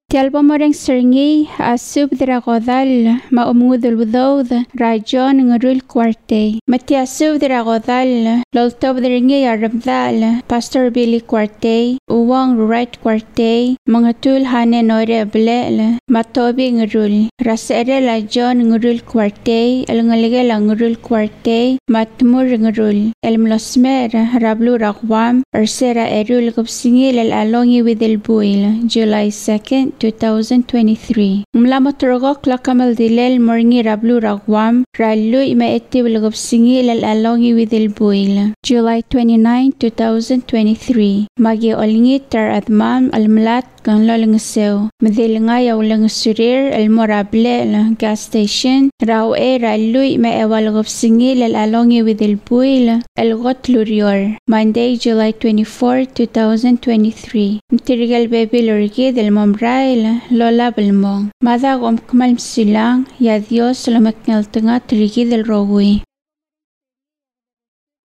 Tialba moreng seringi asub diragodal ma omudul wudod rajon ngurul kwarte. Mati asub diragodal loltob diringi arabdal Pastor Billy Kwarte uwang right kwarte mangatul hane nore blel matobi ngurul rasere la John ngurul kwarte elngalige la ngurul kwarte matmur ngurul elmlosmer rablu raqwam ersera erul gupsingi lel alongi widil buil July 2nd 2023. Mlamat rogok lakamal dilel morngi rablu ragwam rallu ima etti wilgopsingi lal alongi widil buil July 29, 2023. Magi olngi tar admam almlat kan lolngesew medil nga yaw langsurir almorable gas station raw rallu ima ewalgopsingi lal alongi widil buil elgot lurior Monday, July 24, 2023. Mtirigal baby lurgi del momray Lola Belmong. Mada gom kemal silang ya Dios selamat ngal tengah terigi del rogui.